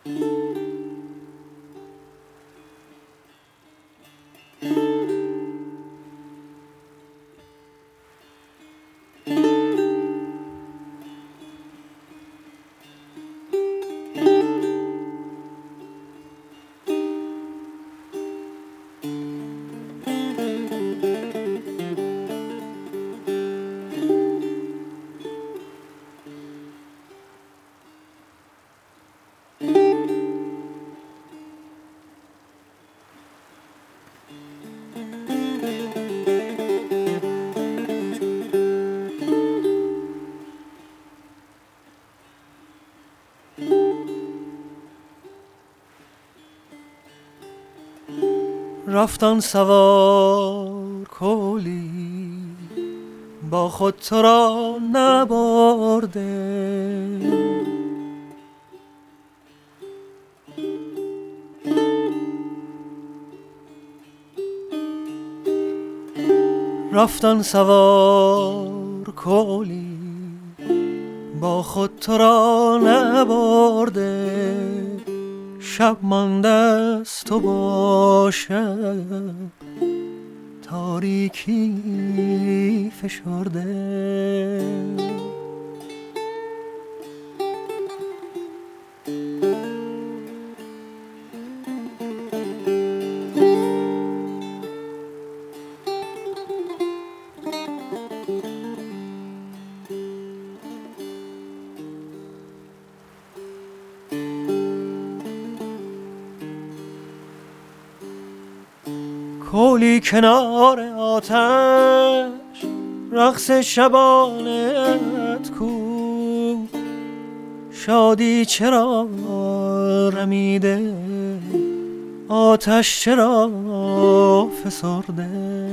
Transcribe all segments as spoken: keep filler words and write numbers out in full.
رفتن سوار کولی با خود تو را نبرده، رفتن سوار کولی با خود تو را نبرده، شب مانده است و با شب تاریکی فشرده. کولی کنار آتش رقص شبانت کو، شادی چرا رمیده آتش چرا فسرده.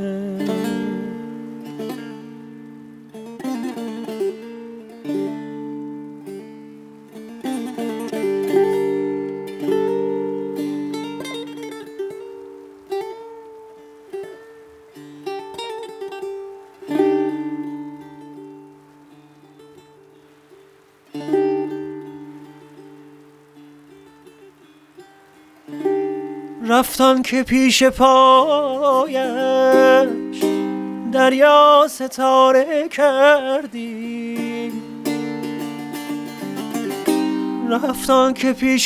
رفتن که پیش پایش دریا ستاره کردی، رفتن که پیش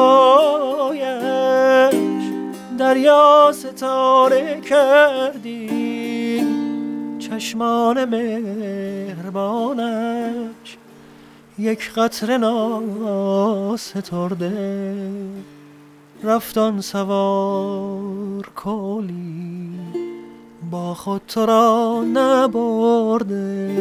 پایش دریا ستاره کردی، چشمان مهربانش یک قطره ناسترده. رفتن سوار کولی با خود تو را نبرده،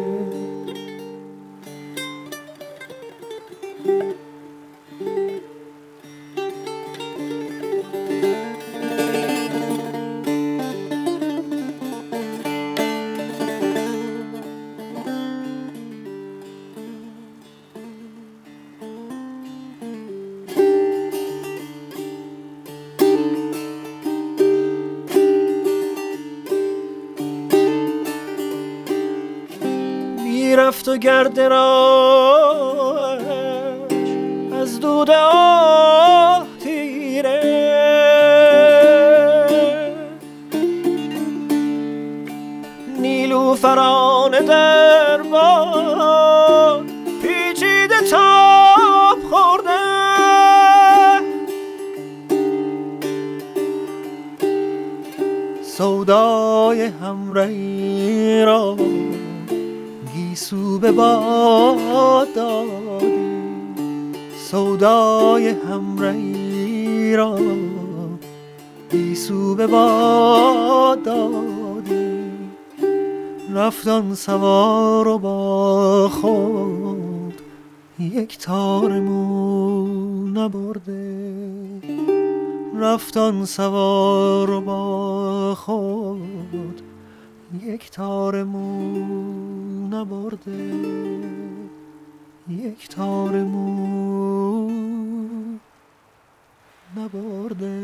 رفت و گرد راهش از دود آه تیره، نیلوفران در باد پیچیده تاب خورده، سودای همرهی را گیسو به باد دادی، سودای همرهی را گیسو به باد دادی. رفتن سوار و با خود یک تار مو نبرده، رفتن سوار و با خود یک تار مو نبرده، یک تار مو نبرده.